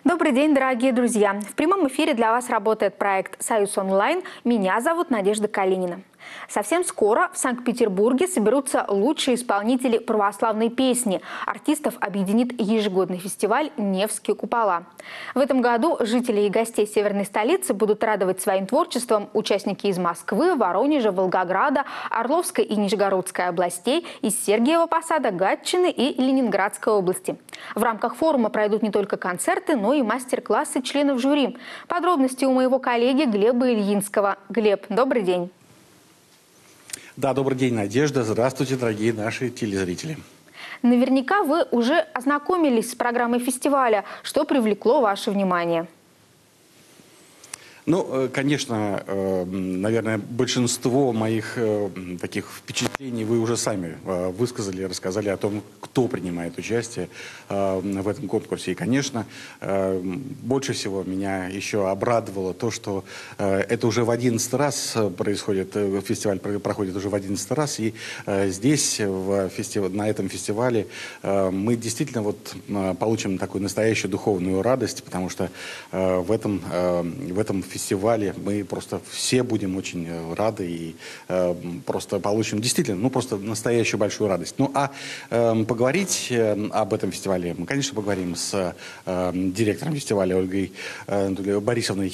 Добрый день, дорогие друзья! В прямом эфире для вас работает проект «Союз онлайн». Меня зовут Надежда Калинина. Совсем скоро в Санкт-Петербурге соберутся лучшие исполнители православной песни. Артистов объединит ежегодный фестиваль «Невские купола». В этом году жителей и гостей северной столицы будут радовать своим творчеством участники из Москвы, Воронежа, Волгограда, Орловской и Нижегородской областей, из Сергиева Посада, Гатчины и Ленинградской области. В рамках форума пройдут не только концерты, но и мастер-классы членов жюри. Подробности у моего коллеги Глеба Ильинского. Глеб, добрый день. Да, добрый день, Надежда. Здравствуйте, дорогие наши телезрители. Наверняка вы уже ознакомились с программой фестиваля. Что привлекло ваше внимание? Ну, конечно, наверное, большинство моих таких впечатлений вы уже сами высказали, рассказали о том, кто принимает участие в этом конкурсе. И, конечно, больше всего меня еще обрадовало то, что это уже в 11-й раз происходит, фестиваль проходит уже в 11-й раз. И здесь, на этом фестивале, мы действительно получим такую настоящую духовную радость, потому что в этом фестивале мы просто все будем очень рады и просто получим действительно, просто настоящую большую радость. Ну, а поговорить об этом фестивале мы, конечно, поговорим с директором фестиваля Ольгой Борисовной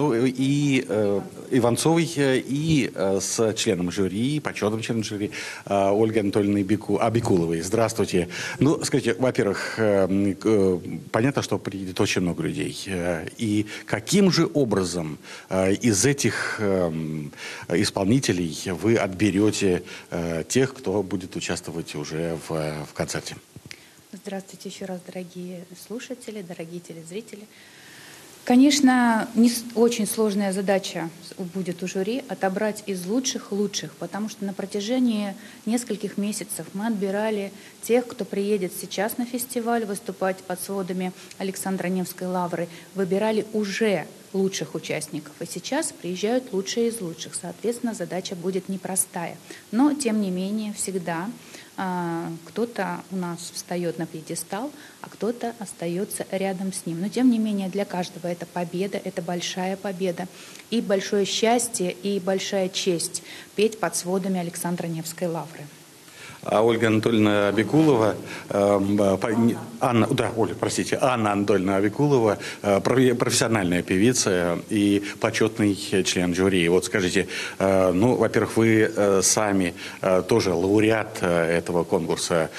Иванцовой и с членом жюри, почетным членом жюри Ольгой Анатольевной Абикуловой. Здравствуйте. Ну, скажите, во-первых, понятно, что приедет очень много людей. И каким же образом из этих исполнителей вы отберете тех, кто будет участвовать уже в концерте? Здравствуйте еще раз, дорогие слушатели, дорогие телезрители. Конечно, очень сложная задача будет у жюри отобрать из лучших, потому что на протяжении нескольких месяцев мы отбирали тех, кто приедет сейчас на фестиваль выступать под сводами Александра Невской лавры, выбирали уже лучших участников. И сейчас приезжают лучшие из лучших. Соответственно, задача будет непростая. Но, тем не менее, всегда кто-то у нас встает на пьедестал, а кто-то остается рядом с ним. Но, тем не менее, для каждого это победа, это большая победа. И большое счастье, и большая честь петь под сводами Александра Невской лавры. А Ольга Анатольевна Абикулова, Анна Анатольевна Абикулова, профессиональная певица и почетный член жюри. Вот скажите, во-первых, вы сами тоже лауреат этого конкурса,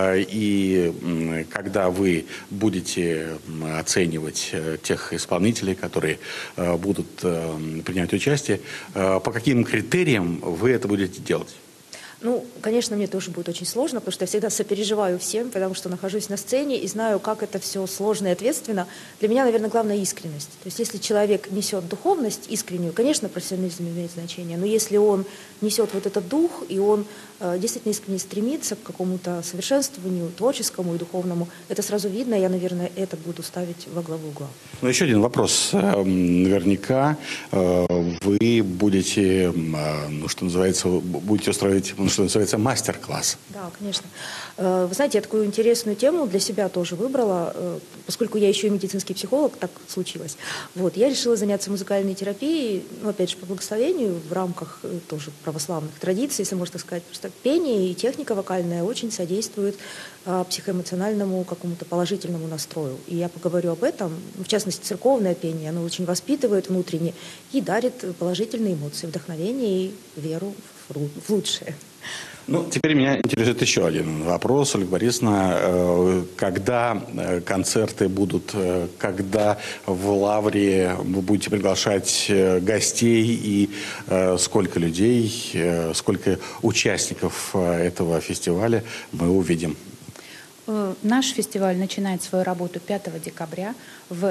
и когда вы будете оценивать тех исполнителей, которые будут принять участие, по каким критериям вы это будете делать? Ну, конечно, мне тоже будет очень сложно, потому что я всегда сопереживаю всем, потому что нахожусь на сцене и знаю, как это все сложно и ответственно. Для меня, наверное, главное искренность. То есть если человек несет духовность искреннюю, конечно, профессионализм имеет значение, но если он несет вот этот дух, и он действительно искренне стремится к какому-то совершенствованию творческому и духовному, это сразу видно, я, наверное, это буду ставить во главу угла. Ну, еще один вопрос. Наверняка вы будете, будете устроить, что называется, мастер-класс. Да, конечно. Вы знаете, я такую интересную тему для себя тоже выбрала, поскольку я еще и медицинский психолог, так случилось. Я решила заняться музыкальной терапией, опять же, по благословению, в рамках тоже православных традиций, если можно так сказать. Просто пение и техника вокальная очень содействует психоэмоциональному какому-то положительному настрою. И я поговорю об этом. В частности, церковное пение, оно очень воспитывает внутренне и дарит положительные эмоции, вдохновение и веру в лучшее. Теперь меня интересует еще один вопрос, Ольга Борисовна. Когда концерты будут, когда в Лавре вы будете приглашать гостей и сколько людей, сколько участников этого фестиваля мы увидим? Наш фестиваль начинает свою работу 5 декабря в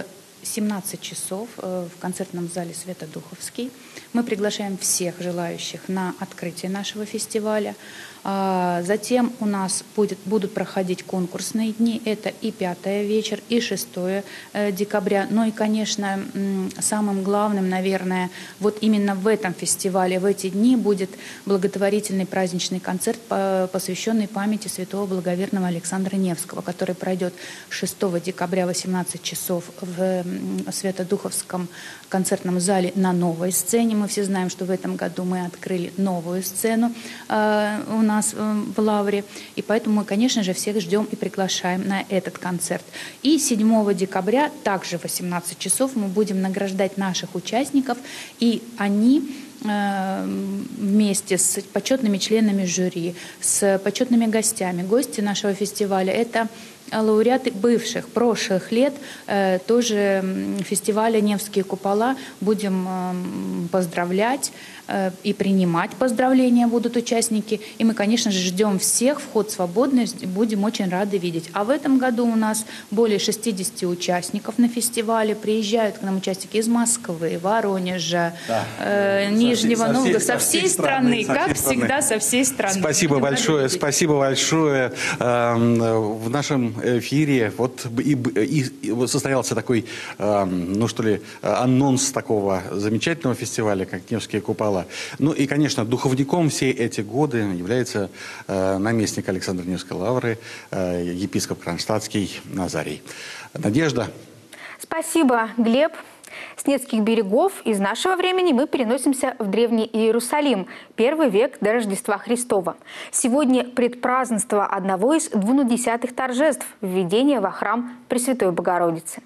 17 часов в концертном зале Свято-Духовский. Мы приглашаем всех желающих на открытие нашего фестиваля. Затем у нас будут проходить конкурсные дни. Это и 5-й вечер, и 6 декабря. Ну и, конечно, самым главным, наверное, вот именно в этом фестивале, в эти дни будет благотворительный праздничный концерт, посвященный памяти святого благоверного Александра Невского, который пройдет 6 декабря в 18 часов в Свято-Духовском концертном зале на новой сцене. Мы все знаем, что в этом году мы открыли новую сцену у нас в Лавре. И поэтому мы, конечно же, всех ждем и приглашаем на этот концерт. И 7 декабря, также в 18 часов, мы будем награждать наших участников. И они вместе с почетными членами жюри, с почетными гостями. Гости нашего фестиваля – это лауреаты прошлых лет тоже фестиваля «Невские купола». Будем поздравлять и принимать поздравления будут участники. И мы, конечно же, ждем всех, вход свободный, будем очень рады видеть. А в этом году у нас более 60 участников на фестивале. Приезжают к нам участники из Москвы, Воронежа, Нижнего Новгорода, со всей страны, как всегда, со всей страны. Спасибо большое, спасибо большое. В нашем эфире вот и состоялся такой, ну что ли, анонс такого замечательного фестиваля, как «Невские купола». Ну и, конечно, духовником все эти годы является наместник Александра Невской лавры, епископ Кронштадтский Назарий. Надежда. Спасибо, Глеб. С Невских берегов из нашего времени мы переносимся в Древний Иерусалим, 1 век до Рождества Христова. Сегодня предпразднество одного из 12 торжеств – введения во храм Пресвятой Богородицы.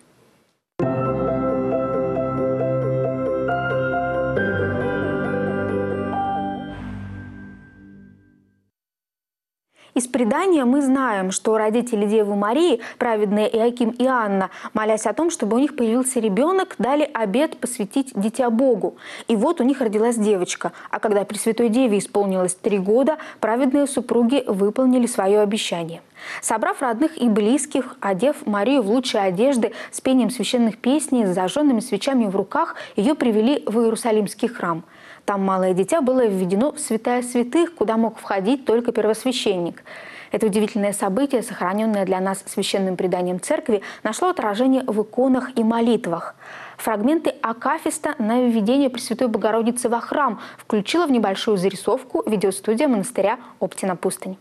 Из предания мы знаем, что родители Девы Марии, праведные Иоаким и Анна, молясь о том, чтобы у них появился ребенок, дали обет посвятить дитя Богу. И вот у них родилась девочка. А когда Пресвятой Деве исполнилось 3 года, праведные супруги выполнили свое обещание. Собрав родных и близких, одев Марию в лучшие одежды, с пением священных песней, с зажженными свечами в руках, ее привели в Иерусалимский храм. Там малое дитя было введено в святая святых, куда мог входить только первосвященник. Это удивительное событие, сохраненное для нас священным преданием церкви, нашло отражение в иконах и молитвах. Фрагменты акафиста на введение Пресвятой Богородицы во храм включила в небольшую зарисовку видеостудия монастыря Оптина Пустынь.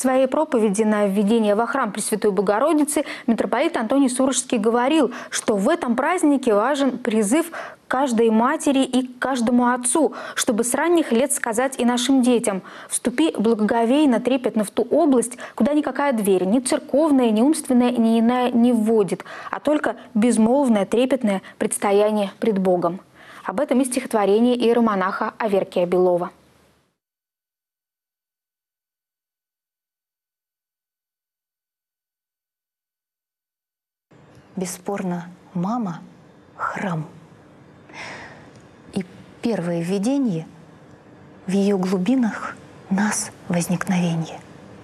своей проповеди на введение во храм Пресвятой Богородицы митрополит Антоний Сурожский говорил, что в этом празднике важен призыв каждой матери и каждому отцу, чтобы с ранних лет сказать и нашим детям: «Вступи благоговейно, трепетно в ту область, куда никакая дверь, ни церковная, ни умственная, ни иная не вводит, а только безмолвное, трепетное предстояние пред Богом». Об этом из стихотворения иеромонаха Аверкия Белова. Бесспорно, мама – храм. И первое видение в ее глубинах нас возникновение.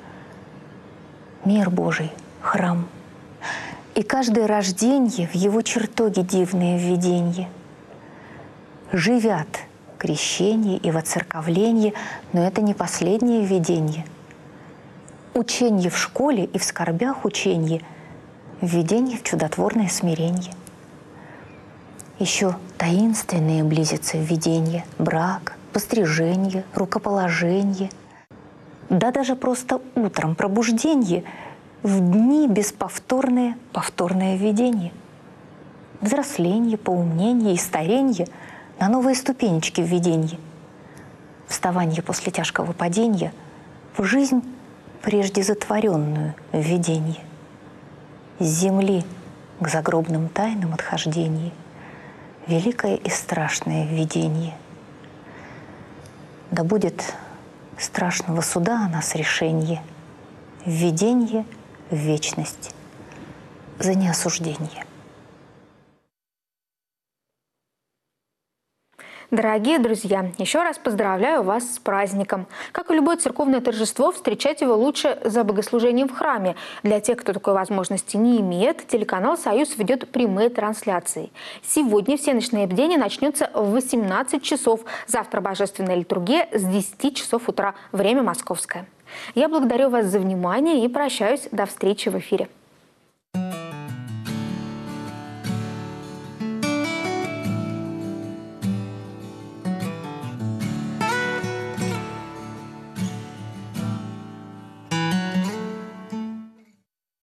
Мир Божий – храм. И каждое рожденье в его чертоге дивное введенье. Живят крещение и воцерковление, но это не последнее введение. Ученье в школе и в скорбях ученье – введение в чудотворное смирение. Еще таинственные близятся введения: брак, пострижение, рукоположение. Да даже просто утром пробуждение, в дни бесповторное повторное введение. Взросление, поумнение и старенье на новые ступенечки введения. Вставание после тяжкого падения в жизнь прежде затворенную введение. С земли к загробным тайнам отхождение, великое и страшное введение. Да будет страшного суда о нас решение, введение в вечность за неосуждение. Дорогие друзья, еще раз поздравляю вас с праздником. Как и любое церковное торжество, встречать его лучше за богослужением в храме. Для тех, кто такой возможности не имеет, телеканал «Союз» ведет прямые трансляции. Сегодня всеночное бдение начнется в 18 часов. Завтра божественная литургия с 10 часов утра. Время московское. Я благодарю вас за внимание и прощаюсь до встречи в эфире.